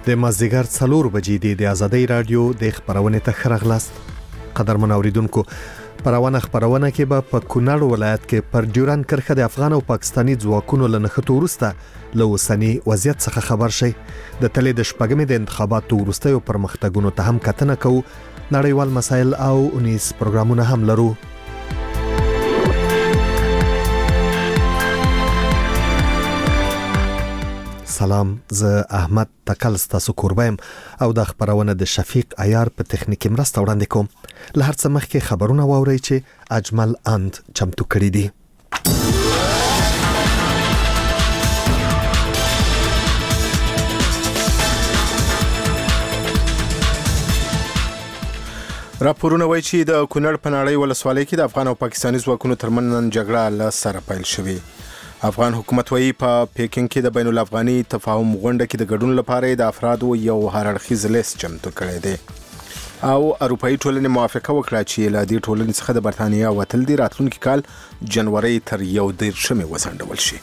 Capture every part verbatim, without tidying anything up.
د مازدیګر څلور بجې دی د آزادۍ رادیو د خبرونې ته ښه راغلاست. قدرمن اوریدونکو، پرونه خبرونه کې به په کونړ ولایت کې پر ډیورن کرښه د افغان او پاکستاني ځواکونو له نښتو وروسته له اوسني وضعیت څخه خبر شي. د تلې د شپږمې د انتخاباتو وروستیو پرمختګونو ته هم کتنه کوو. نړیوال مسایل او اونیز پروګرامونه هم لرو. سلام، زه احمد تکل ستاسو کوربایم او د خبرونه د شفیق عیار په تخنیکی مرسته وړاندې کوم. له هر څه مخکې خبرونه واورئ چې اجمل اند چمتو کړی دي. راپورونه وایي چې د کونړ په ناړۍ ولسوالۍ کې د افغان او پاکستاني ځواکونو ترمنځ نن جګړه له سره پیل شوې. افغان حکومت وایي په پیکینګ کې د بین الافغاني تفاهم غونډه کې د ګډون لپاره د افرادو یو هر اړخیز لیست چمتو کړی دی او اروپایي ټولنې موافقه وکړه چې له دې ټولنې څخه د برتانیا وتل دي راتلونکي کال جنوري تر یو دېرشمې وځنډول شي.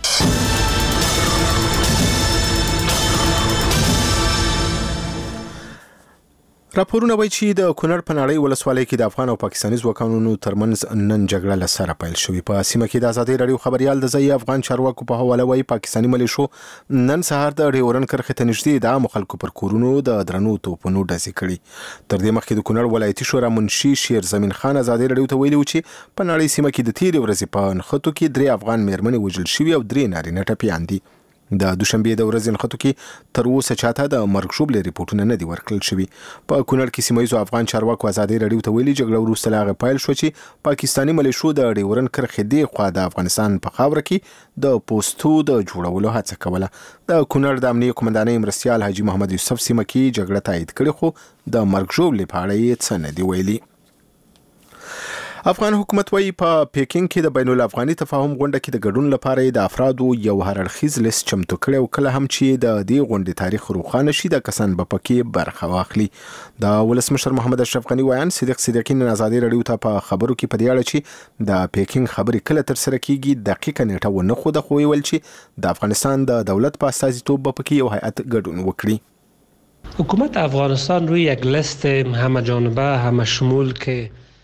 راپورونه وایي چې د کونړ په ناړۍ ولسوالۍ کې د افغان او پاکستاني ځواکونو ترمنځ نن جګړه له سره پیل شوې. په سیمه کې د آزادۍ رادیو خبريال د ځای افغان چارواکو په حواله وایي پاکستاني ملیشو نن سهار د ډیورن کرښې ته نږدې د عامو خلکو پر کورونو د درنو توپونو ډزې کړي. تر دې مخکې د کونړ ولایتي شورا منشي شیر زمین خان آزادۍ رادیو ته ویلي و چې په ناړۍ سیمه کې د تیرې ورځې په نښتو کې درې افغان مېرمنې وژل شوي او درې نارینه ټپیان دي. د دوشنبه د ورځې نښتو کې تر اوسه چاته د مرګ ژوبلې ریپورتونه نه دي ورکړل شوي. په کونړ کې سیمه ییزو افغان چارواکو آزادۍ رادیو ته ویلي جګړه وروسته له هغه پیل شو چې پاکستاني ملیشو د ډیورن کرښې دې خوا د افغانستان په خاوره کې د پوستو د جوړولو هڅه کوله. د کونړ د امنیه قومندانۍ مرستیال حاجي محمد یوسف سیمه کې جګړه تایید کړې خو د مرګ ژوبلې په اړه یې څه نه دی ویلي. افغان حکومت وایي په پیکینګ کې د بین الافغاني تفاهم غونډه کې د ګډون لپاره د افرادو یو هر اړخیز لیست چمتو کړی او کله هم چې د دې غونډې تاریخ روښانه شي د کسان به پکې برخه واخلي. د ولسمشر محمد اشرف غنی وایي صدیق صدیقی نن آزادۍ رادیو ته په خبرو کې په دې اړه چې د پیکینګ خبرې کله تر سره کیږي دقیقه نیټه ونه خوده خو ویل چې د افغانستان د دولت په استازیتوب به پکې یو هیئت ګډون وکړي. حکومت افغانستان روی یک لیست همه جانبه همه شمول که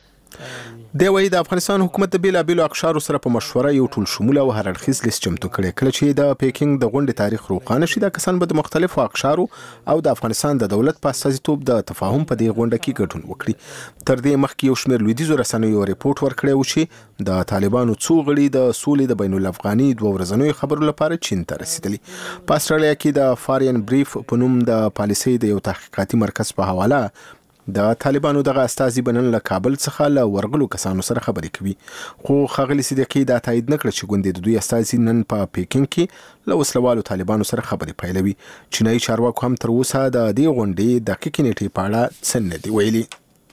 دی وایي د افغانستان حکومت د بیلابیلو اقشارو سره په مشوره یو ټول شموله او هر اړخیز لیست چمتو کړی. کله چې د پیکینګ د غونډې تاریخ روښانه شي دا کسان به د مختلفو اقشارو او د افغانستان د دولت په استازیتوب د تفاهم په دې غونډه کې ګډون وکړي. تر دې مخکې یو شمېر لویدیځو رسنیو ریپورت ورکړی و چې د طالبانو څو غړي د سولې د بین الافغاني دوه ورځنیو خبرو لپاره چین ته رسیدلي. په استرالیا کې د فارین بریف په نوم د پالیسۍ د یو تحقیقاتي مرکز په حواله د طالبانو دغه استازي بنن له کابل څخه له ورغلو کسانو سره خبرې کوي خو ښاغلي صدیقي دا تایید نه کړ چې ګوندې د دوی استازي نن په پیکینګ کې له وسلوالو طالبانو سره خبرې پیلوي. چینایي چارواکو هم تر اوسه د دې غونډې دقیقې نیټې په اړه څه نه دي ویلي.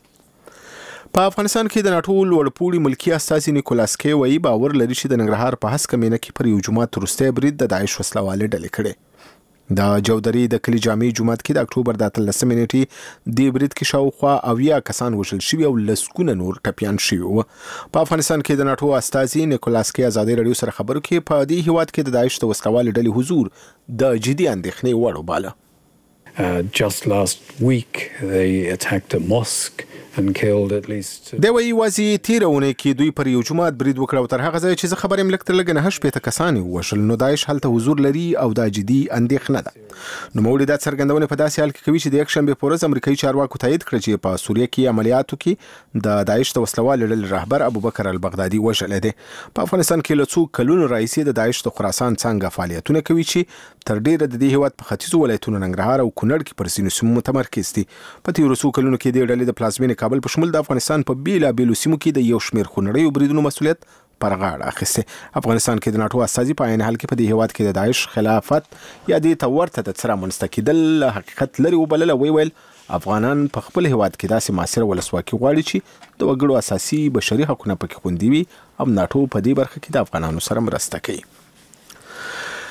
په افغانستان کې د ناټو لوړپوړي ملکی استازي نیکولاس کی وایي باور لري چې د ننګرهار په هسکه مینه کې پر یو جومات وروستی برید د داعش وسلوالې ډلې کړې. د جودري د کلی جامع جومات کې د اکتوبر د اتلسمې نیټې د برید کې شاوخوا اویا کسان وژل شوي او لسګونه نور ټپیان شوي وو. په افغانستان کې د ناټو استازي نیکولاس کی آزادۍ رادیو سره خبرو کې په دې هیواد کې د داعش د وسلوالې ډلې حضور د جدي اندېښنې وړ وباله. Uh, just last week they attacked a mosque and killed at least دی وایي وازي تیرونه کې دوی پر یو جماعت برید وکړ او تر هغه ځای چې زه خبرې ملک تر لګنه هش پېته کسان وشل نو داعش هلته حضور لري او دا جدي اندېښنه ده. نو مولوی دا څرګندونه په داسې حال کې کوي چې د یک شنبه په ورځ امریکایي چارواکو تایید کړ چې په سوریه کې عملیاتو کې د داعش د وسلوالو ډلې رهبر ابوبکر البغدادي وژل دی. په افغانستان کې له څو کلونو راهیسې د داعش د خراسان څنګه فعالیتونه کوي چې تر ډیره د دې هیواد په ختیځو ولایتونو ننګرهار او کونړ کې پر سینو سیمو متمرکز دي. په تیرو څو کلونو کې د ډلې د پلازمینې کابل په شمول د افغانستان په بیلابیلو سیمو کې د یو شمېر خونړیو بریدونو مسؤلیت پر غاړه اخیسته. افغانستان کې د ناټو استازي په عین حال کې په دې هیواد کې د داعش خلافت یا د تورته د څرا منځته کېدل حقیقت لري وبلله. وی ویل افغانان په خپل هیواد کې داسې معاصره ولسواکي غواړي چې د وګړو اساسي بشري حقوقونه پکې خوندي وي او ناټو په دې برخه کې د افغانانو سره مرسته کوي.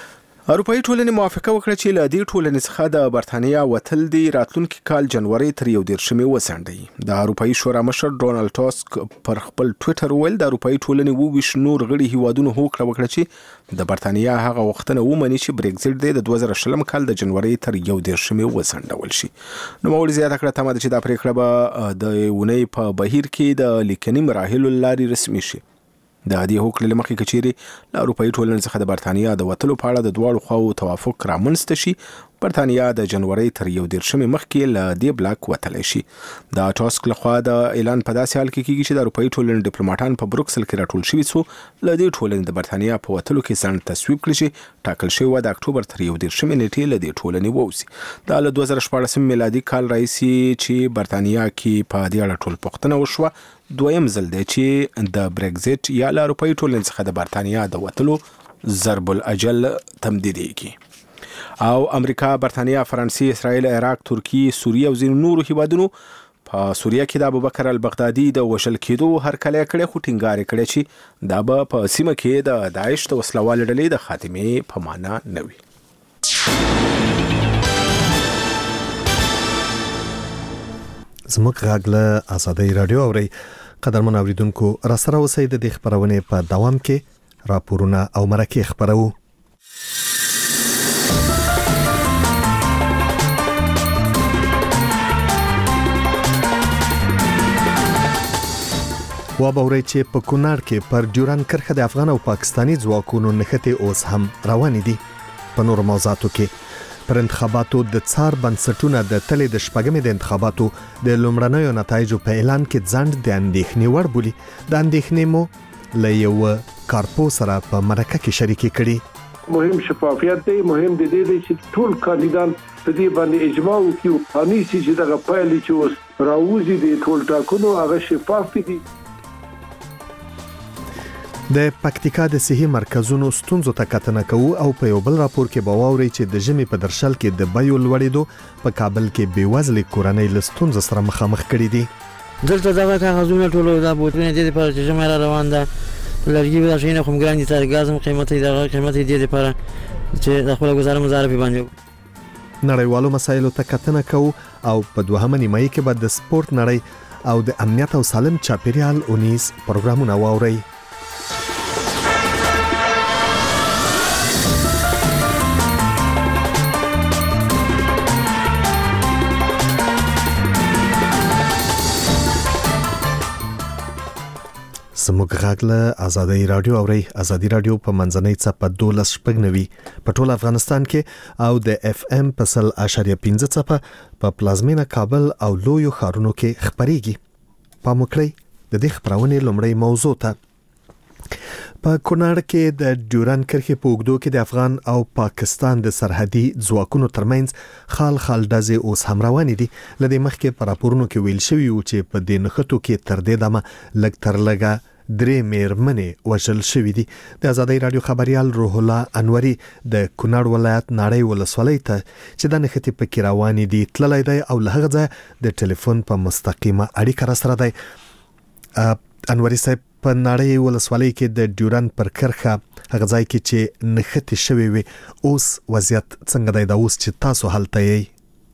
اروپאי ټولنې موافقه وکړه چې له دې ټولنې څخه د برتانیا وتل دی راتلونکي کال جنوري تر یو دیرشمې وسنډي. د اروپאי شورا مشر ډونالد ټاسک پر خپل ټوئیټر ویل د اروپאי ټولنې وویش نور غړي هیوادونو هوکړه وکړه چې د برتانیا هغه وختونه ومني چې برېکزیټ دی د دوه زره شلم کال د جنوري تر یو دیرشمې وسنډول شي. نو موري زیاته کړه تمه ده چې دا پریکړه به د ونې په بهیر کې د لیکني مراحلو لارې رسمي شي. د دې هوکړې له مخې کچېرې له اروپאי ټولنې څخه د برتانیا د وتلو په اړه د دواړو خواو توافق رامنځته شي، برتانیا د جنوري تر یو دیرشمې مخکې له دې بلاک وتلی شي. د ټاسک لخوا د اعلان په داسې حال کې کیږي چې د اروپאי ټولنې ډیپلوماټان په بروکسل کې راټول شوي څو له دې ټولنې د برتانیا په وتلو کې ځان تصویب کړي چې ټاکل شوی و د اکتوبر تر یو دیرشمې نیټې له دې ټولنې ووځي. دا له دوه زره شپاړسم میلادي کال راهیسې چې برتانیا کې په دې اړه ټول پوښتنه وشوه دویم ځل دی چې د برېکزیټ یا له اروپאי ټولنې څخه د برتانیا د وتلو ضرب الاجل تمدیدېږي. او امریکا، برتانیا، فرانسې، اسرائیل، عراق، ترکیه، سوریه او ځینو نورو هیوادونو په سوریه کې د ابوبکر البغدادي د وژل کېدو هرکلی کړی، خو ټینګار یې کړی چې دا به په سیمه کې د داعش د وسلوالو ډلې د خاتمې په معنا نه وي. زموږ غږ له آزادۍ رادیو اورئ. قدرمن اوریدونکو، را سره اوسئ د دې خبرونې په دوام کې راپورونه او مرکې خبرو. وابورئ چې په کونړ کې پر ډیورن کرښه د افغان او پاکستاني ځواکونو نښتې اوس هم روانې دي. په نورو موضوعاتو کې پر انتخاباتو د څار بنسټونه د تلې د شپږمې د انتخاباتو د لومړنیو نتایجو په اعلان کې ځنډ د اندېښنې وړ بولي. د اندېښنې مو له یو کارپو سره په مرکه کې شریکې کړي. مهم شفافیت دی، مهم دی دی چې ټول کاندیدان په دې باندې اجماع وکړي، اني چې دغه پایلې چې اوس راوځي د ټول ټاکنو هغه شفاف دي. د پکتیکا د صحي مرکزونو ستونزو ته کتنه کوو او په یو بل راپور کې به واورئ چې د ژمي په درشل کې د بیو لوړېدو په کابل کې بېوزلې کورنۍ له ستونزو سره مخامخ کړي دي. دلته دغه کاغذونه ټول د بوتلونه دي لپاره چې ژمی را روان ده، لرګي به شي نه کوم ګران دي، تر غاز هم قیمت دی، دغه قیمت دی لپاره چې د خپل گزاره مزاره په باندې نړیوالو مسایلو ته کتنه کوو او په دوهمه نیمایي کې به د سپورت نړۍ او د امنیت او سالم چاپیریال اونیز پروګرامونه واورئ. زموږ غږ له آزادۍ رادیو اورئ. آزادۍ رادیو په منځنۍ څپه دولس شپږ نوي په ټول افغانستان کې او د اف ام په سل اشاریه پنځه څپه په پلازمینه کابل او لویو ښارونو کې خبريږي. پام وکړئ د دې خبرونې لومړی موضوع ته. په کونړ کې د ډیورن کرښې په اوږدو کې د افغان او پاکستان د سرحدي ځواکونو ترمنځ خال خال ډزې اوس هم روانې دي. لدې مخکې په راپورونو کې ویل شوي و چې په دې نښتو کې تر دې دمه لږ تر لږه درې میرمنې وژل شوې دي. د آزادۍ رادیو خبريال روح الله انوري د کونړ ولایت ناړۍ ولسوالۍ ته چې د نښتې پکې روانې دي تللی دی او له هغه ځایه د ټلیفون په مستقیمه اړیکه را سره دی. انوري صاحب، په ناړۍ ولسوالۍ کې د ډیورن پر کرښه هغه ځای کې چې نښتې شوې وي اوس وضعیت څنګه دی؟ دا اوس چې تاسو هلته یې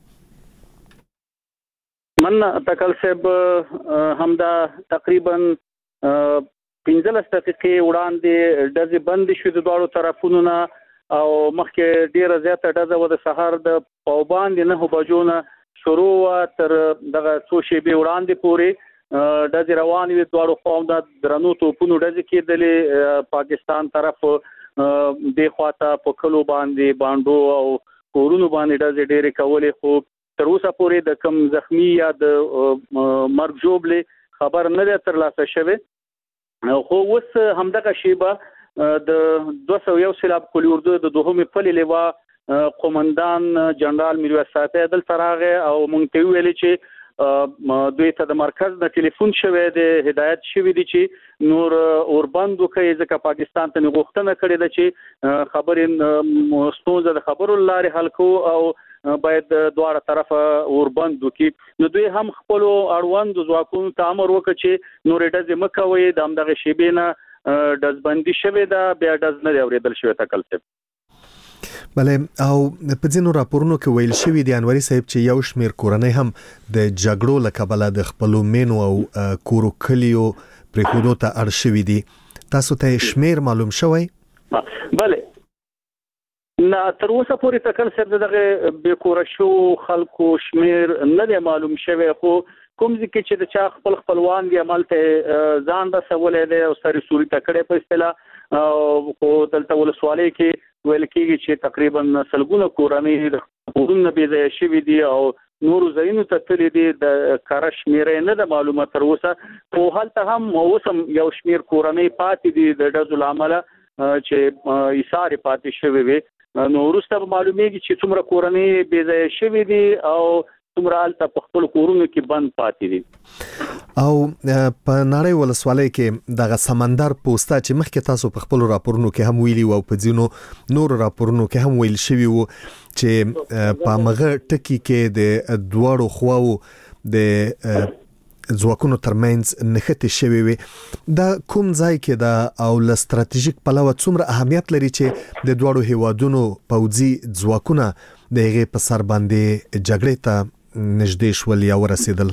من تکل صاحب همدا تقریبا پنځلس دقیقې وړاندې ډزې بندې شوې د دواړو طرفونو نه او مخکې ډیره زیاته ډزه و د سهار د پاوباندې نهو بجو نه شروع وه تر دغه څو شېبې وړاندې پورې ډزې روانې وې. دواړو خواو د درنو توپونو ډزې کېدلې. پاکستان طرف دې خواته په کلو باندې بانډو او کورونو باندې ډزې ډېرې کولې، خو تر اوسه پورې د کم زخمی یا د مرګ ژوبلې خبر نه ده ترلاسه شوی. خو اوس همدغه شیبه د دوه سوه یو سیلاب کلي اردو د دوهمې پلې لیوا قومندان جنرال میرویس صاحب دلته راغی او موږ ته ویلي چې دوی ته د مرکز نه ټلیفون شوی دی، هدایت شوی دی چې نور اوربند وکړي، ځکه پاکستان ته غوښتنه کړې ده چې خبرې ستونزه د خبرو لارې حل کوو او باید دواړه طرفه اوربند وکړي. نو دوی هم خپل اړوند ځواکونو ته امر وکړ چې نورې ډزې مه کوئ. د همدغه شیبې نه ډزبندي شوې ده، بیا ډز نه دی اورېدل شوی. تکل صاحب بلې او په ځینو راپورونو کې ویل شوی دی انوري صاحب چې یو شمیر کورنۍ هم د جګړو له کبله د خپلو مینو او کورو کلیو پرېښودو ته اړ شوي دي. تاسو ته شمیر معلوم شوی؟ بله نه تر اوسه پورې تکل صاحب دغه بې کوره شو خلکو شمیر نه دی معلوم شوی، خو کوم ځکه چې د چا خپل خپلوان دی عمل ته ځان رسولې دی او سری سوري تکړه په اصطلاح خو دلته ولسوالۍ کې ویل کېږي چې تقریبا سلګونه کورنۍ د کورونه بې ځایه شوي دي او نورو ځایونو ته تللي دي، د کره شمېره نه ده معلومه تر اوسه، خو هلته هم اوس هم یو شمېر کورنۍ پاتې دي د ډزو له امله چې ایسارې پاتې شوې وي. نو وروسته به معلومیږي چې څومره کورنۍ بې ځایه شوي دي او څومره هلته په خپلو کورونو کې بند پاتې دي. او په نړۍ ولسوالۍ کې دغه سمندر پوسته چې مخکې تاسو په خپلو راپورونو کې هم ویلي او په ځینو نورو راپورونو کې هم ویل شوي وو چې په مغه ټکی کې د دواړو خواو د ځواکونو ترمنځ نښتې شوي وي. دا کوم ځای کې دا او له ستراتیژیک پلوه څومره اهمیت لري چې د دواړو هیوادونو پوځي ځواکونه د هغې په سر باندې جګړې ته نږدې شول یا ورسېدل؟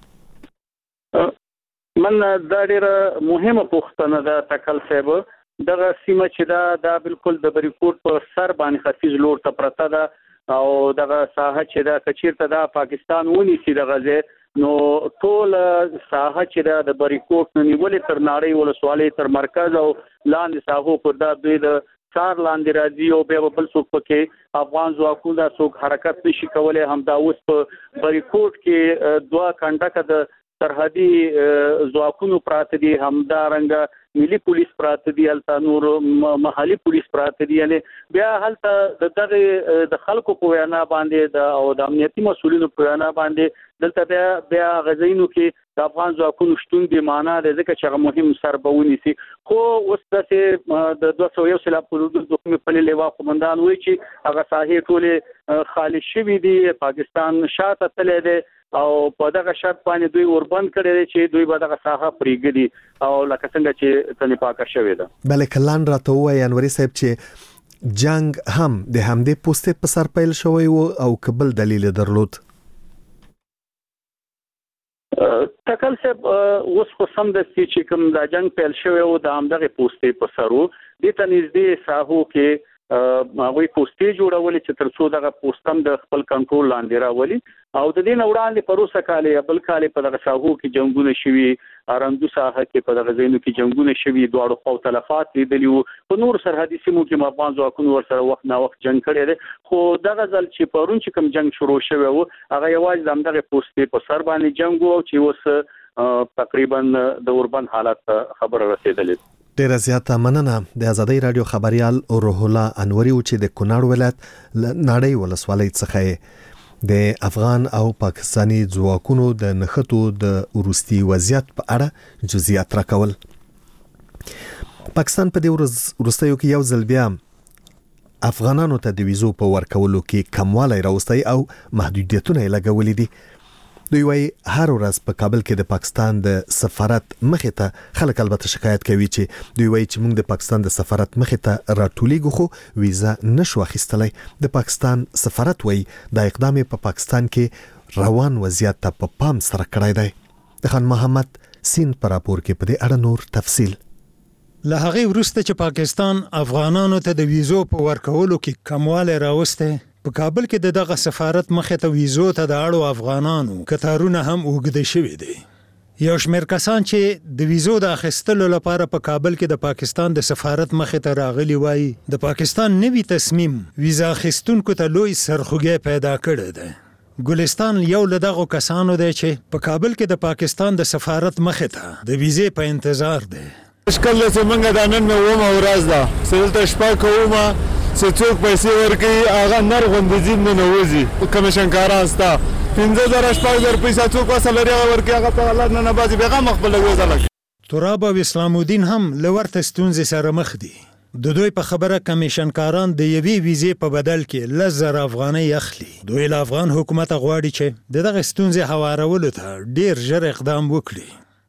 من دا ډیره مهمه پوښتنه ده تکل صاحب. دغه سیمه چې دا دا بالکل د بریکوټ په سر باندې ختیځ لور ته پرته ده او دغه ساحه چې دا کچیرته دا پاکستان ونیسي دغه ځای، نو ټول ساحه چې دا د بریکوټ نه نیولې تر نړۍ ولسوالۍ تر مرکز او لاندې ساحو پر دا دوی د څار لاندې راځي او بیا بل څوک پکې افغان ځواکونه څوک حرکت نشي کولای. هم دا اوس په بریکوټ کې دوه کنډکه د سرحدي ځواکونو پراته دي، همدارنګه ملي پولیس پراته دي، هلته نور محلي پولیس پراته دي. یعنی بیا هلته دغه د خلکو په وینا باندې د او د امنیتي مسؤلینو په وینا باندې دلته بیا بیا غزینو کې د افغان ځواکونو شتون دی معنا د ځکه چې هغه مهم سر به ونیسي. خو اوس داسې د دوه سوه یو سیلاب په حدود د کومې پلې لیوا قومندان وایي چې هغه ساحې ټولې خالي شوي دي، پاکستان شاته تللی دی او په دغه شرط باندې دوی اوربند کړی دی چې دوی به دغه ساحه پرېږدي او لکه څنګه چې تنې پاکه شوې ده. بلې کلان راته ووایي انوري صاحب چې جنگ هم د همدې پوستې په سر پیل شوی و او که بل دلیل درلود؟ تکل صاحب اوس خو سمدستي چې کوم دا جنگ پیل شوی و د همدغې پوستې په سر و، دې ته نږدې ساحو کې هغوی پوستې جوړولې چې تر څو دغه پوستم د خپل کنټرول لاندې راولي او د دې نه وړاندې پروسه کال یا بل کال په دغه ساحو کې جنگونه شوي، ارندو ساحه کې په دغه ځایونو کې جنگونه شوي، دواړو خواو تلفات لیدلي وو. په نور سرحدي سیمو کې افغان ځواکونو ورسره وخت نا وخت جنگ کړی دی، خو دغه ځل چې پرون چې کوم جنگ شروع شوی و هغه یوازې د همدغې پوستې په سر باندې جنگ و چې اوس تقریبا د اوربند حالت خبره رسېدلې. ډیره زیاته مننه. د آزادۍ رادیو خبريال روح الله انوري چې د کونړ ولایت نړۍ ولسوالۍ څخه د افغان او پاکستاني ځواکونو د نښتو د وروستي وضعیت په اړه جزئیات راکول. پاکستان په دې ورځ وروستیو کې یو ځل بیا افغانانو ته د ویزو په ورکولو کې کموالی راوستی او محدودیتونه یې لګولي دي. دوی وايي هر ورځ په کابل کې د پاکستان د سفارت مخې ته خلک البته شکایت کوي چې دوی وايي چې موږ د پاکستان د سفارت مخې ته راټولیږو خو ویزا نشو اخیستلی. د پاکستان سفارت وايي دا اقدام په پاکستان کې روان وضعیت ته په پام سره کړی دی. د خان محمد سین پر راپور کې په دې اړه نور تفصیل. له هغې وروسته چې پاکستان افغانانو ته د ویزو په ورکولو کې کموالی راوستی، په کابل کې د دغه سفارت مخې ته ویزو ته د اړو افغانانو کتارونه هم اوږده شوي دي. یو شمېر کسان چې د ویزو د اخیستلو لپاره په کابل کې د پاکستان د سفارت مخې ته راغلي وایي د پاکستان نوي تصمیم ویزا اخیستونکو ته لوی سرخوږی پیدا کړی دی. ګلستان یو له دغو کسانو دی چې په کابل کې د پاکستان د سفارت مخې ته د ویزې په انتظار دی. مشکل ده چې موږ دا نن مې اومه ورځ ده چې دلته شپه کومه چې څوک پیسې ورکوي هغه نر غوندې ځي ننوځي کمیشنکاران ستا پنځه زره شپږ زره پیسه څوک وسه لري هغه ورکوي هغه ته الله نه باسي پیغام خپله ویزه لګي. تراب او اسلام الدین هم له ورته ستونزې سره مخ دي. د دوی په خبره کمیشنکاران د یوې ویزې په بدل کې لس زره افغانۍ اخلي. دوی له افغان حکومت غواړي چې د دغه ستونزې هوارولو ته ډیر ژر اقدام وکړي.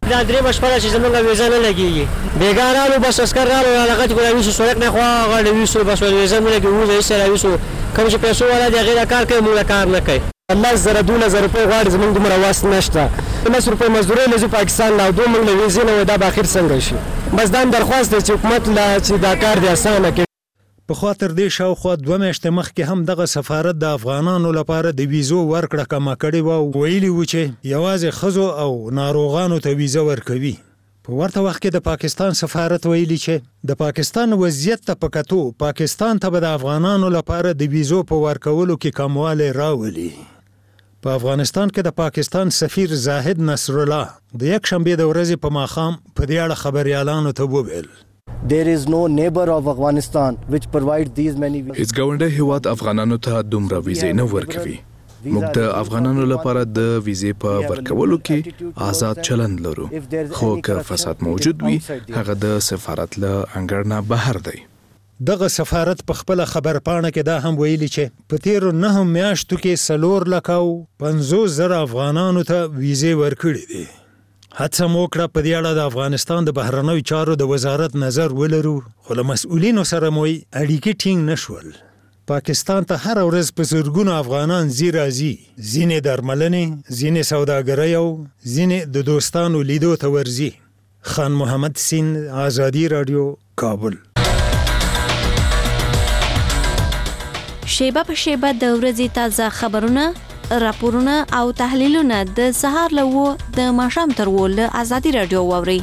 دا درې بشپړه چې زمونږ ویزه نه لګېږي بېګارانو بس عسکر رالو علاقه چې راویسو سړک نه خوا غاړه ویسو بس ویزه مو لګي وځي سره راویسو کوم چې پیسو والا دی هغه کار کوي موږ کار نه کوي الله زره دونه زره په غاړه زمونږ دومره واس نشته لس روپۍ مزدوري لزو پاکستان لا دوه موږ له ویزې نه دا به اخر څنګه شي بس دا درخواست دی چې حکومت لا چې دا کار دی اسانه کوي په خاطر دې شاوخوا دوه میاشتې مخکې هم دغه سفارت د افغانانو لپاره د ویزو ورکړه کمه کړې وه او ویلي و چې یوازې ښځو او ناروغانو ته ویزه ورکوي په ورته وخت کې د پاکستان سفارت ویلي چې د پاکستان وضعیت ته په کتو پاکستان ته به د افغانانو لپاره د ویزو په ورکولو کې کموالی راولي په افغانستان کې د پاکستان سفیر زاهد نصر الله د یک شنبې د ورځې په ماښام په دې اړه خبریالانو ته وویل There is no neighbor of Afghanistan which provides these many visas. هیڅ ګاونډی هیواد افغانانو ته دومره ویزې نه ورکوي. موږ د افغانانو لپاره د ویزې په ورکولو کې آزاد چلند لرو. خو که فساد موجود وي هغه د سفارت له انګړ نه بهر دی. دغه سفارت په خپل خبر پاڼه کې دا هم ویلي چې په تیرو نهو میاشتو کې څلور لک او پنځوس زره افغانانو ته ویزې ورکړي دي. هڅه مو وکړه په دې اړه د افغانستان د بهرنیو چارو د وزارت نظر ولرو خو له مسؤلینو سره مو اړیکې ټینګ نشول. پاکستان ته هر ورځ په زرګونو افغانان ځي راځي ځینې درملنې ځینې سوداګرۍ او ځینې د دوستانو لیدو ته ورځي. خان محمد سین آزادی رادیو کابل. شیبه په شیبه د ورځې تازه خبرونه راپورونه او تحلیلونه د سهار له و د ماښام تر و له آزادي رادیو واورئ.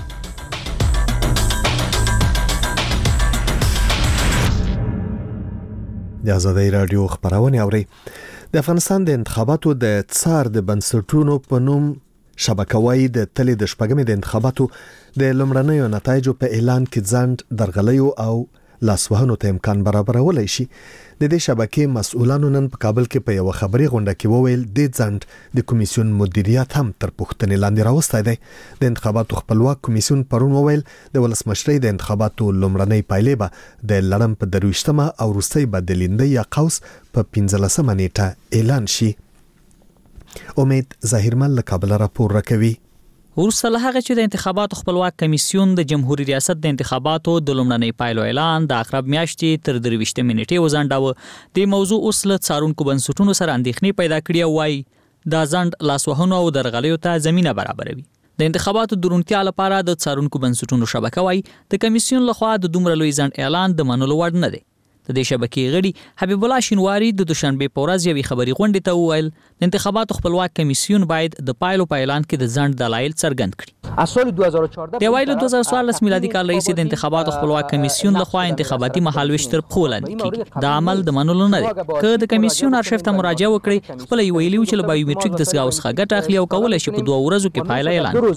د آزادي رادیو خبرونه اورئ. د افغانستان د انتخاباتو د څار د بنسټونو په نوم شبکوي د تلې د شپږمې د انتخاباتو د لومړنیو نتایجو په اعلان کې ځند درغلیو او لاسوهنو ته امکان برابرولای شي. د دې شبکې مسؤلانو نن په کابل کې په یو خبري غونډه کې وویل د ځند د کمیسیون مدیریت هم تر پوښتنې لاندې راوستای دی. د انتخاباتو خپلواک کمیسیون پرون وویل د ولسمشرۍ د انتخاباتو لومړنۍ پایلې به د لړم په درویشتمه او وروستۍ به د لیندۍ یا قوس په پنځلسمه نیټه اعلان شي. امید ظاهرمل له کابل راپور راکوي. ورسره له هغه چې د انتخاباتو خپلواک کمیسیون د جمهوریت ریاست د انتخاباتو د لومړنۍ پایلو اعلان د اقرب میاشتې تر درویشتمې نیټې وځنډاوه. د موضوع اوس له څارونکو بنسټونو سره اندېښنې پیدا کړې او وايي دا ځنډ لاسوهنو او درغلیو ته زمینه برابروي. د انتخاباتو درونتیا لپاره د څارونکو بنسټونو شبکه وايي د کمیسیون لخوا د دومره لوی ځنډ اعلان د منلو وړ نه دی. د دې شبکې غړي حبیب الله شینواری د دوشنبه په ورځ یوې خبري غونډې ته وویل د انتخاباتو خپلواک کمیسیون باید د پایلو په اعلان کې د ځنډ دلایل څرګند کړي. د وایلو دوه زره څوارلس میلادي کال راهیسې د انتخاباتو خپلواک کمیسیون لخوا انتخاباتي مهالویش تر پښو لاندې کیږي. دا عمل د منلو نه دی. که د کمیسیون ارشیف ته مراجعه وکړي خپل یې ویلي چې له بایومټریک دستګاو څخه ګټه اخلي او کولای شي په دوه ورځو کې پایله اعلان کړي.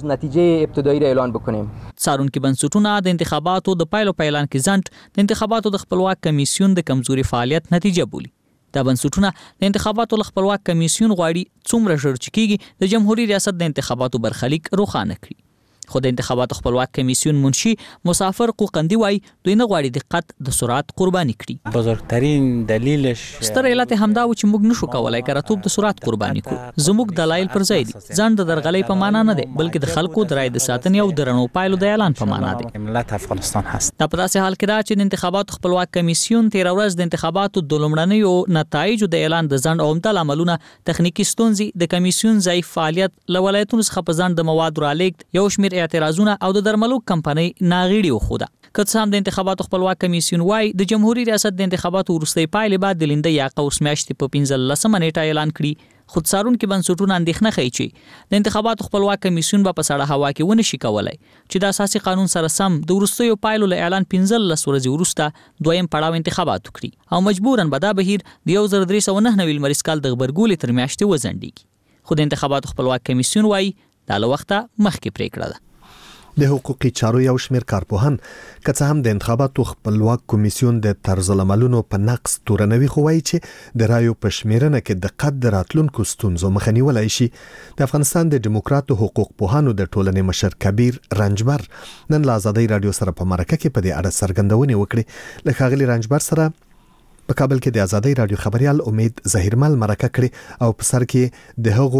څارونکي بنسټونه د انتخاباتو د پایلو په اعلان کې ځنډ د انتخاباتو د خپلواک کمیسیون د کمزوري فعالیت نتیجه بولي. دا بنسټونه د انتخاباتو له خپلواک کمیسیون غواړي څومره ژر چې کیږي د جمهوریت ریاست د انتخاباتو برخلیک روښانه کړي. خو د انتخاباتو خپلواک کمیسیون منشي مسافر قوقندي وایي دوی نه غواړي دقت د سرعت قرباني کړي. بزرگترین دلیلش ستر علت همدا و چې موږ نشو کولای کراتوب د سرعت قرباني کړو. زموږ دلایل پر ځای دي. ځان د درغلۍ په معنا نه دی بلکې د خلکو د رای د ساتنې او درنو پایلو د اعلان په معنا دی. ملت افغانستان هست. دا په داسې حال کې دا چې د انتخاباتو خپلواک کمیسیون تیر ورځ د انتخاباتو د لومړنیو نتایجو د اعلان د ځنډ او همدل عملونه تخنیکی ستونزې د کمیسیون ضعیف فعالیت له ولایتونو څخه په ځنډ د مواد رالېږد یو شمېر اعتراضونه او د درملو کمپنۍ ناغېړي وخوده. که څه هم د انتخاباتو خپلواک کمیسیون وايي د جمهوریت ریاست د انتخاباتو وروستۍ پایلې بعد د لیندۍ یا قوس میاشتې په پنځلسمه نیټه اعلان کړي خو څارونکي بنسټونه اندېښنه ښیي چې د انتخاباتو خپلواک کمیسیون به په سړه هوا کې ونه شي کولی چې د اساسي قانون سره سم د وروستیو پایلو له اعلان پنځلس ورځې وروسته دویم پړاو انتخابات وکړي او مجبوراً به دا بهیر د یو زر درې سوه نهه نوي لمریز کال د غبرګولې تر میاشتې وځنډېږي. خو د انتخاباتو خپلواک کمیسیون وايي دا له وخته مخکې پریکړه ده. د حقوقي چارو یو شمېر کارپوهان که څه هم د انتخاباتو خپلواک کمیسیون د طرزالعملونو په نقص تورنوي خو وایي چې د رایو په شمیرنه کې دقت د راتلونکو ستونزو مخه نیولی شي. د افغانستان د ډیموکراتو حقوق پوهانو د ټولنې مشر کبیر رنجبر نن له آزادۍ رادیو سره په مرکه کې په دې اړه څرګندونې وکړې. له ښاغلي رنجبر سره په کابل کې د آزادۍ رادیو خبريال امید ظاهرمل مرکه کړې او په سر کې د هغو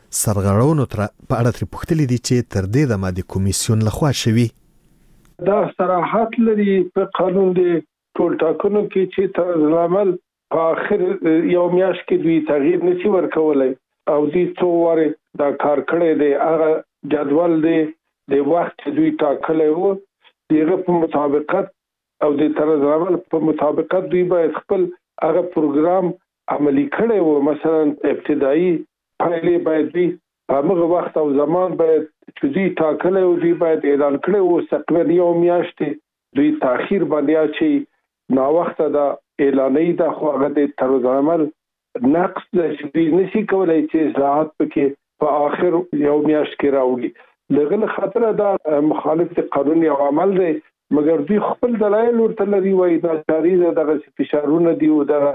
سرغړونو تر په اړه تر پوښتلې دي چې تر دې د مادي کمیسیون لخوا شوی دا صراحت لري په قانون دی ټول ټاکنو کې چې تر عمل په اخر یو میاشت کې دوی تغییر نشي ورکولای او دې څو واره دا کار کړی دی هغه جدول دی د وخت دوی ټاکلی وو دغه په مطابقت او د طرز عمل په مطابقت دوی باید خپل هغه پروګرام عملی کړی وو مثلا ابتدایي پایلې باید دوی په هغه وخت او زمان باید چې دوی ټاکلی وو دوی باید اعلان کړی وو تقریبا یو میاشت دوی تاخير باندې اچي نا وخت دا اعلانې دا خو هغه د طرز عمل نقص د دوی نشي کولای چې اصلاحات پکې په آخر یو میاشت کې راوړي لغه خاطر دا مخالف قانوني عمل دی مګر دوی خپل دلایل ورته لري وای دا جاری دغه فشارونه دی او د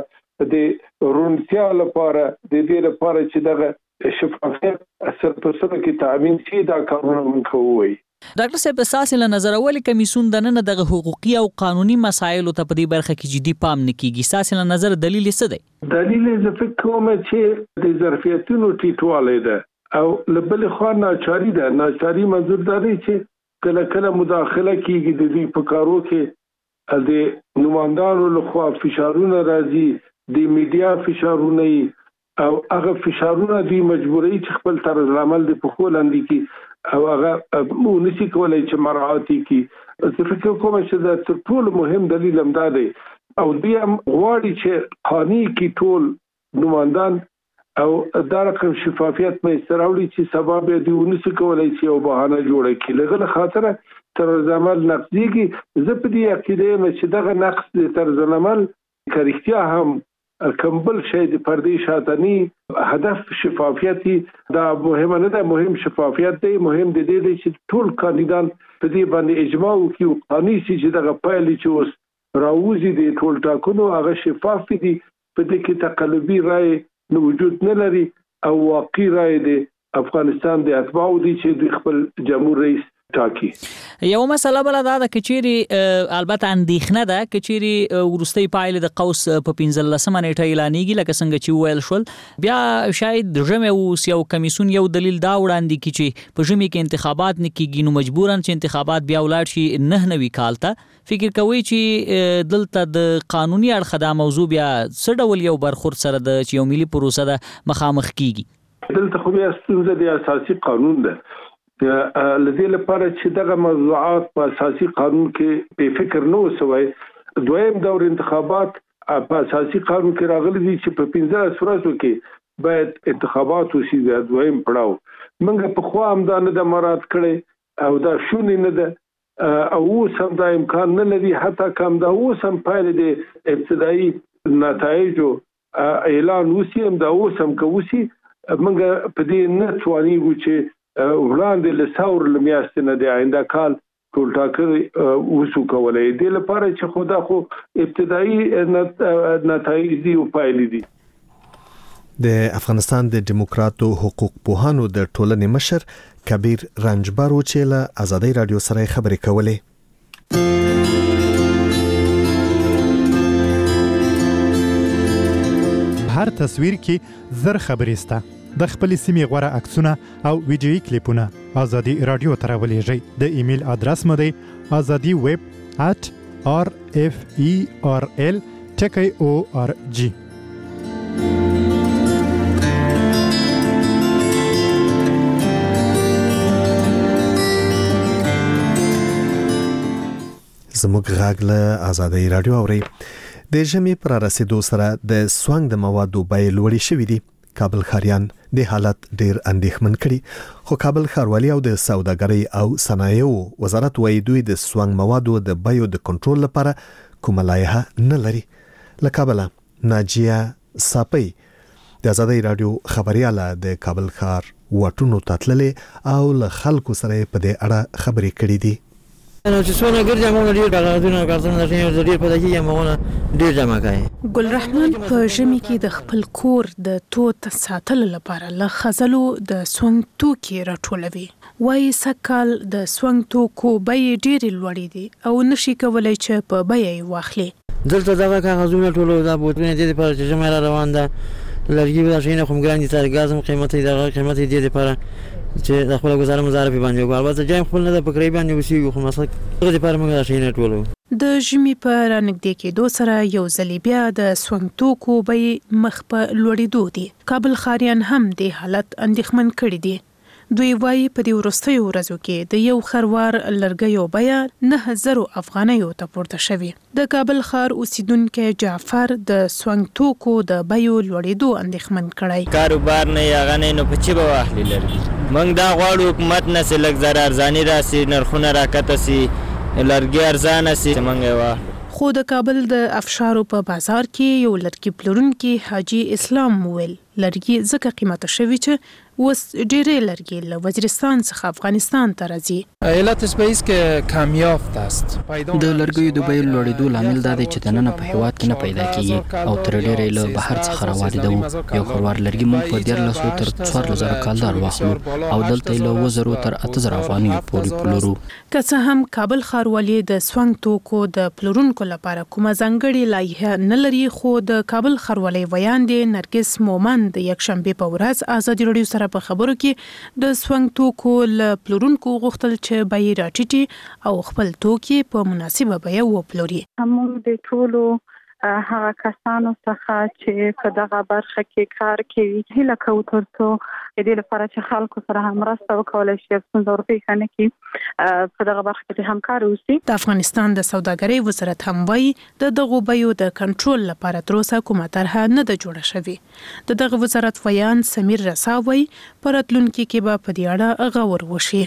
رونتیا لپاره د دې لپاره چې دغه شفافیت اثر پر سره کې تامین شي دا کارونه موږ کوو. ډاکټر صاحب اساس له نظر اول کمیسیون د نن د حقوقي او قانوني مسایلو ته په دې برخه کې جدي پام نه کیږي اساس له نظر دلیل څه دی؟ دلیل زه فکر کوم چې د ظرفیتونو ټیټوالی ده او لبل خو ناچاری ده ناچاری منظور دا دی چې کله کله مداخله کیږي د دې په کارو کې د نمائندانو لخوا فشارونه راځي د میډیا فشارونه او هغه فشارونه دوی مجبوري چې خپل طرز عمل د په خول اندي کی او هغه مو نشي کولای چې مراعاتي کی زه فکر کوم چې دا ټول مهم دلیل هم دا دی او دوی هم غواړي چې قانوني کې ټول نمائندان او دا رقم شفافیت مې استراوړي چې سبب دی ونسي کولای چې یو بهانه جوړه کړي لغه خاطر طرز عمل نقضيږي زه په دې عقیده مې چې دغه نقص د طرز عمل کریختیا هم کمبل شي د پردي شاتني هدف شفافیتي دا مهمه نه ده مهم شفافیت دی مهم دی چې ټول کاندیدان په دې باندې اجماع وکړي او قانوني چې دغه پایلې چې اوس راوځي د ټول ټاکنو هغه شفاف دي په دې کې تقلبي رائے نو وجود نه لري او واقعي رائے د افغانستان د اتباعو دي چې د خپل جمهور رئیس ټاکي. یو مسله بل دا د کچيري البته اندېښنه ده کچيري ورستۍ پایله د قوس په پنځلسمه نیټه اعلانېږي لکه څنګه چې ویل شول بیا شاید د جمع او یو کمیسیون یو دلیل دا وړاندې کی چې په جمع کې انتخابات نه کیږي نو مجبورن چې انتخابات بیا ولاړ شي نه نوي کال ته فکر کوي چې دلته د قانوني اړخ دا موضوع بیا څه ډول یو برخورد سره د یو ملي پروسه د مخامخ کیږي دلته خو بیا ستونزه د اساسي قانون ده لدې لپاره چې دغه موضوعات په اساسي قانون کې په فکر نه وسوي دویم دور انتخابات په اساسي قانون کې راغلي دي چې په پنځه صورتو کې باید انتخابات وشي د دویم پړاو موږ په خوا هم دا نه د مراد کړي او دا شونې نه ده او سم دا امکان نه لري حتی کوم دا اوسم پایله د ابتدایي نتایجو اعلان وشي هم دا اوسم کوسي موږ په دې نه توانیږو چې وړاندې له څور لمیاست نه دی آینده کال ټول ټاکل وسو کولای دی لپاره چې خدا خو ابتدایي نتایج دی او پایلې دي. د افغانستان د دیموکراتو حقوق پوهانو د ټولنې مشر کبیر رنجبر چې له آزادۍ رادیو سره خبرې کولې. هر تصویر کې زر خبرې سته د خپل سیمې غوړه عکسونه او ویډیوي کلیپونه آزادي رادیو ته راولېږئ د ایمیل ادرس مو دی azadi web at r f e r l ټکی او ار جی. زموږ غږ له آزادۍ رادیو اوري د ژمي پر رسیدو سره د سوانګ د موادو بیې لوړې شوې دي. کابل ښاریان د حالت ډیر اندېښمن کړي خو کابل ښاروالي او د سوداګرۍ او صنایعو وزارت وايي دوی د سوانګ موادو د بیو د کنټرول لپاره کومه لایحه نه لري. له کابل ناجیه صاپي د آزادۍ رادیو خبرياله د کابل ښار واټونو تتللې او له خلکو سره په دې اړه خبرې کړې دي. نو چې څونه ګرځي موږ ډیر کارونه کارونه د ډیر په دغه یمونه ډیر جمع کوي. ګل رحمان په ژمي کې د خپل کور د توت ساتلو لپاره له خزلو د سونګ توکي راټولوي. وایي سکهال د سونګ توکو بیې ډېرې لوړې دي او نشي کولای چې په بیې واخلي. دلته دغه کاغذونه ټولو دا بوتونه دي په چې ژمي را روان ده لرګي به شي نه کوم ګران دي تر غازم قیمت دی دغه قیمت دی لپاره چې د خپل گزاره مزاره په باندې وګورئ البته جایم خپل نه د پکړې باندې وسی خو مسله دغه لپاره موږ شي نه ټولو د ژمي په رانږدې کېدو سره یو ځل بیا د سونګ توکو بیې مخ په لوړېدو دي. کابل ښاریان هم د حالت اندېښمن کړي دي. دوی وایي په دې وروستیو ورځو کې د یو خروار لرګیو بیه نه زرو افغانیو ته پورته شوې. د کابل ښار اوسیدونکی جعفر د سونګ توکو د بیو لوړېدو اندېښمن کړی. کاروبار نه یې هغه نه نو په چی به واخلي لرګي. موږ دا غواړو حکومت نه چې لږ زر ارزاني راسي، نرخونه راکته سي، لرګي ارزانه سي، موږ یې واخلو. خو د کابل د افشارو په بازار کې یو لرګي پلورونکی حاجی اسلام وویل لرګي ځکه قیمته شوي چې اوس ډېرې لرګي له وزیرستان څخه افغانستان ته راځي. علتش به ایست که کمیافت است. د لرګیو د بیو لوړېدو لامل دا دی چې دننه په هېواد کې نه پیدا کیږي او تر ډېره یې له بهر څخه راواردوو. یو خروار لرګي موږ په دیارلسو تر څوارلس زره کالدار واخلو او دلته یې له اووه زرو تر اته زره افغانیو پورې پلورو. که څه هم کابل ښاروالي د سونګ توکو د پلورونکو لپاره کومه ځانګړې لایحه نه لري، خو د کابل ښاروالۍ ویاندې نرګس مومن د یکشنبې په ورځ ازادي راډیو سره په خبرو کې د سونګ توکو له پلورونکو غوښتل چې بیې راټیټي او خپل توکي په مناسبه بیه وپلوري. موږ د ټولو هغه کسانو څخه چې په دغه برخه کې کار کوي هیله کوو ترڅو د دې لپاره چې خلکو سره هم مرسته وکولای شي څنګه ورپېښه نه کړي په دغه برخه کې همکار اوسي. د افغانستان د سوداګرۍ وزارت هم وایي د دغو بیو د کنټرول لپاره تر اوسه کومه طرحه نه ده جوړه شوې. د دغه وزارت ویان سمیر رسا وایي په راتلونکي کې به په دې اړه غور وشي.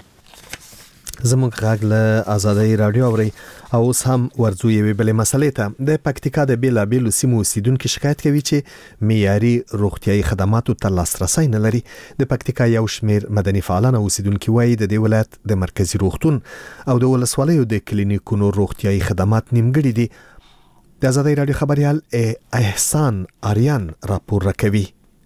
زموږ غږ له آزادۍ رادیو اوري او اوس هم ورځو یوې بلې مسلې ته. د پکتیکا د بیلابیلو سیمو اوسیدونکو شکایت کوي چې معیاري روغتیايي خدماتو ته لاسرسی نه لري. د پکتیکا یو شمېر مدني فعالان اوسیدونکو وایي د دې ولایت د مرکزی روغتون او د ولسوالیو د کلینیکونو روغتیايي خدمات نیمګړي دي. د آزادۍ رادیو خبريال احسان آریان راپور راکوي.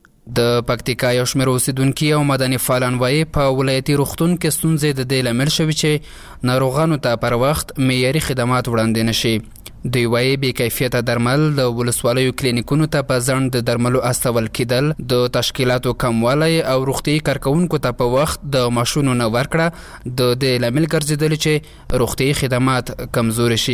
د پکتیکا یو شمېر اوسیدونکي او مدني فعالان وایي په ولایتي روغتون کې ستونزې د دې لامل شوي چې ناروغانو ته پر وخت معیاري خدمات وړاندې نشي. دوی وایي بې کیفیته درمل، د ولسوالیو کلینیکونو ته په ځنډ د درملو استول کېدل، د تشکیلاتو کموالی او روغتیايي کارکوونکو ته په وخت د معاشونو نه ورکړه د دې لامل ګرځېدلي چې روغتیايي خدمات کمزوري شي.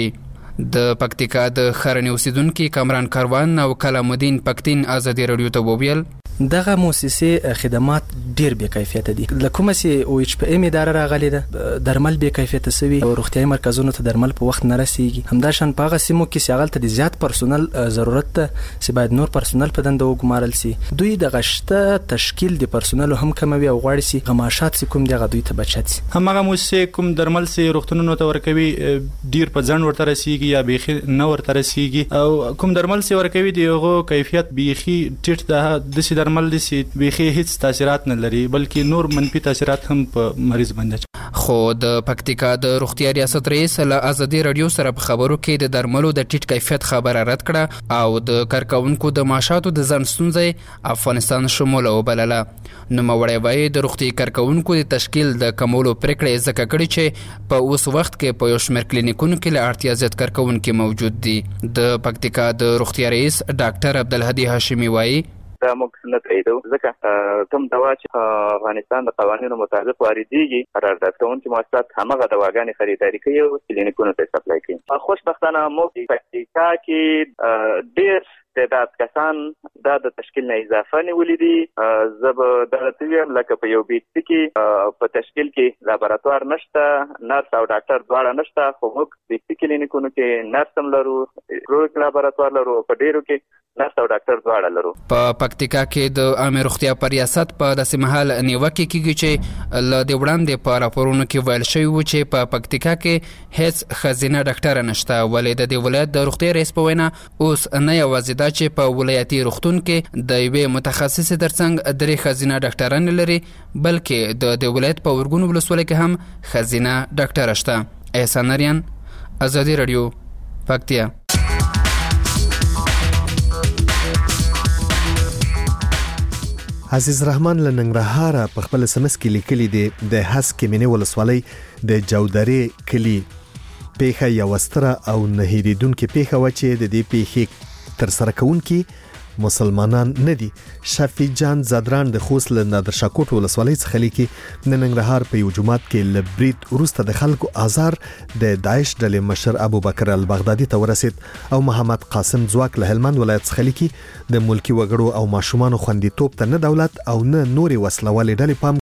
د پکتیکا د ښارني اوسیدونکي کامران کاروان او کلام الدین پکتین آزادي راډیو ته وویل دغه مؤسسې خدمات ډیر بې کیفیته دي. لکه سي او ایچ پی ام اداره راغلي ده، درمل بې کیفیته سوي او روغتیايي مرکزونو ته درمل په وخت نه رسیږي. همداشان په هغه سیمو کې چې هغه ته د زیات پرسونل ضرورت ده چې باید نور پرسونل په دنده وګمارل سي. دوی د غشته تشکیل د پرسونل هم کموي او غواړي سي غماشات سي کوم دغه دوی ته بچت سي. همغه مؤسسې کوم درمل سي روغتونونو ته ورکوي ډیر په ځن ورته رسیږي یا بیخي نه ورته رسیږي او کوم درمل سي ورکوي دغه کیفیت بیخي ټیټ ده. د درمل د سي بیخي هیڅ تاثیرات نه لري بلکې نور منفي تاثیرات هم په مریض باندې. خو د پکتیکا د روغتیا ریاست رئیس له آزادي راډیو سره په خبرو کې د درملو د ټیټ کیفیت خبره رد کړه او د کارکونکو د معاشاتو د ځن ستونزې افغانستان شموله وبلله. نوموړی وایي د روغتیايي کارکونکو د تشکیل د کمولو پریکړې ځکه کړې چې په اوس وخت کې په یو شمېر کلینیکونو کې له اړتیا زیات کارکونکي موجود دي. د پکتیکا د روغتیا رئیس ډاکټر عبدالهادي هاشمي وایي دا موږ نه تاییدو ځکه کوم دوا چې افغانستان د قوانینو مطابق واردېږي قرارداد کوونکي مؤسسات همغه دواګانې خریداري کوي او کلینیکونو ته سپلای کوي. خوشبختانه موږ په پکتیکا کې ډېر تعداد کسان دا د تشکیل نه اضافه نیولې دي. زه به دغه تویم لکه په یو بیت کې په تشکیل کې لابراتوار نشته، نرس او ډاکټر دواړه نشته، خو موږ بیت کلینیکونو کې نرس هم لرو، روغ لابراتوار لرو، په ډیرو کې نرس او ډاکټر دواړه لرو. په پکتیکا کې د عامه روغتیا په ریاست په داسې مهال نیوکه کیږي چې له دې وړاندې په راپورونو کې ویل شوی و چې په پکتیکا کې هیڅ ښځینه ډاکټره نشته، ولې د دې ولایت د روغتیا رئیس په وینا اوس نه یوازې دا چې په ولایتي روغتون کې د یوې متخصصې ترڅنګ درې ښځینه ډاکټرانې لري بلکې د دې ولایت په ورګونو ولسوالۍ کې هم ښځینه ډاکټره شته. احسان آریان، آزادي راډیو، پکتیا. عزیز رحمان له ننګرهاره په خپل سمس کې لیکلي دی د هسکې مینې ولسوالۍ د جودرې کلی پیښه یو ستره او نه هېریدونکې پیښه و چې د دې پیښې تر سره کوونکي مسلمانان نه دي. شفیع جان زدران د خوست له نادرشاه کوټ ولسوالۍ څخه لیکي د ننګرهار په یو جومات کې له برید وروسته د خلکو آزار د داعش ډلې مشر ابو بکر البغدادي ته ورسید او محمد قاسم ځواک له هلمند ولایت څخه لیکي د ملکی وګړو او ماشومان خوندیتوب ته نه دولت او نه نوري وسلوالې ډلې پام